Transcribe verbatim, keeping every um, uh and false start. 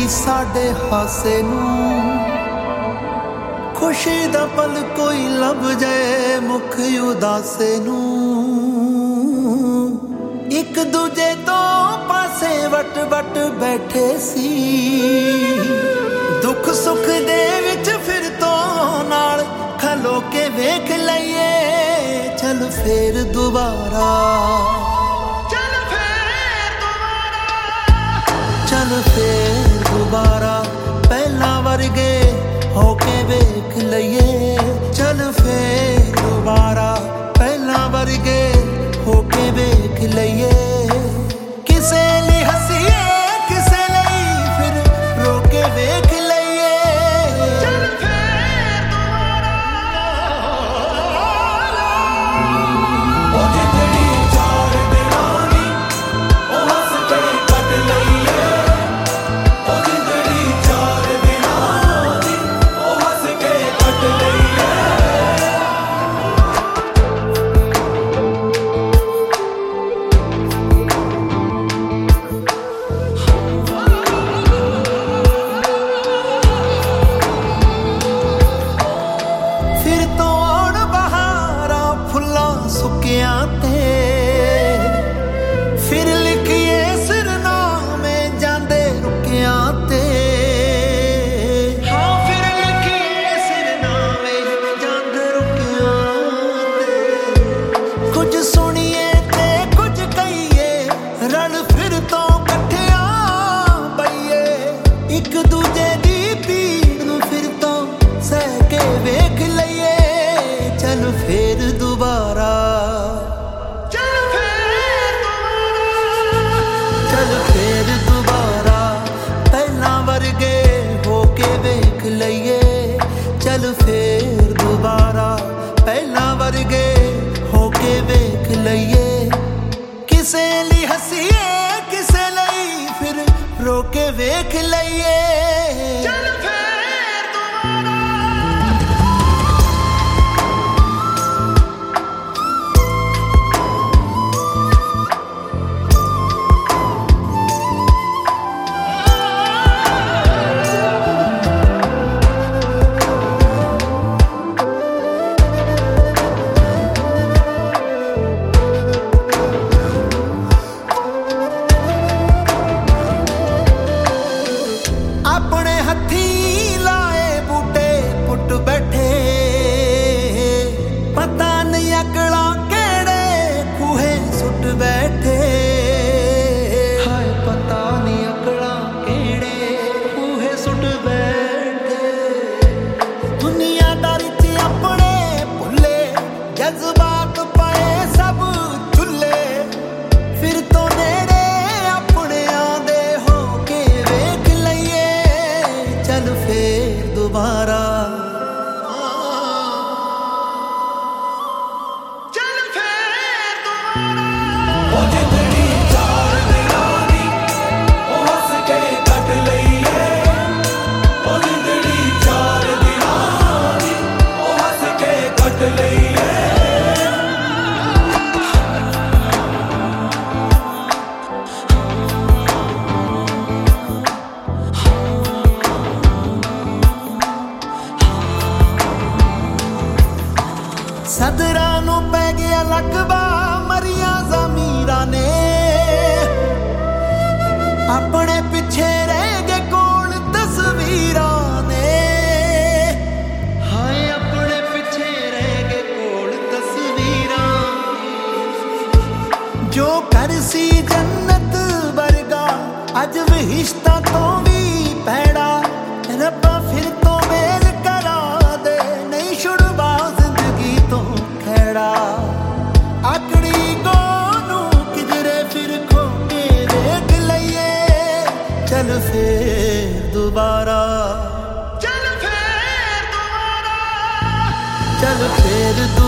साडे हासे नूं खुशी दा पल कोई लब जाए मुख उदासे नूं एक दूजे तो पासे वट वट बैठे सी दुख सुख दे विच फिर तो नाल खलो के वेख लईए चल फिर दोबारा चल फिर दोबारा चल फिर दोबारा पहला वर्गे होके वेख लईए चल फिर दोबारा पहला वर्गे होके वेख लईए किसे लिए हसीए किसे लई फिर रोके वेख लईए चल फिर दोबारा ओ जिंदड़ी चार दिनानी ओ हंस के कट लईए ओ जिंदड़ी चार दिनानी ओ हंस के कट लईए फिर लिखिए सिरनामे जांदे रुकिया ते हाँ फिर लिखिए सिरनामे जांदे रुकिया ते कुछ सुनिए ते कुछ कहिए रल फिर तो कट्ठिया बईए एक दूजे दी पीड़ नूं फिर तो सह के वेख लईए चल फिर दोबारा चल फिर दोबारा पहला वर्गे होके वेख लईए चल फिर दोबारा पहला वर्गे होके वेख लईए किसे लिए हसीए किसे लई फिर रोके वेख लईए चल फिर दोबारा अपने हथी लाए बूटे पुट बैठे पता नहीं अकड़ा केड़े खूहे सुट बैठे हाय पता नहीं अकड़ा केड़े खूहे सुट बैठे दुनियादारी च अपने भुले जज्बात पाए सब चुले फिर तो नेड़े अपने आंदे होके वेख लईए चल फिर दोबारा चल फिर दोबारा ओ जिंदड़ी चार दिनानी ओ हंस के कट लईए ओ जिंदड़ी चार दिनानी ओ हंस के कट लईए सदरा नूं पै गया लकबा मरिया ज़मीरा ने अपने पिछे रह गए कोल तस्वीरां ने हाय अपने पिछे रह गए कोल तस्वीरां जो कर सी जन्नत वर्गा अज विहिश्ता तो भी पैड़ा रब्बा फिर तो मेल करा दे नहीं छुड़वा जिंदगी तो खैड़ा आकड़ी गोनू किधरे फिर खोके वेख लईए चल फिर दोबारा चल फिर दोबारा चल फिर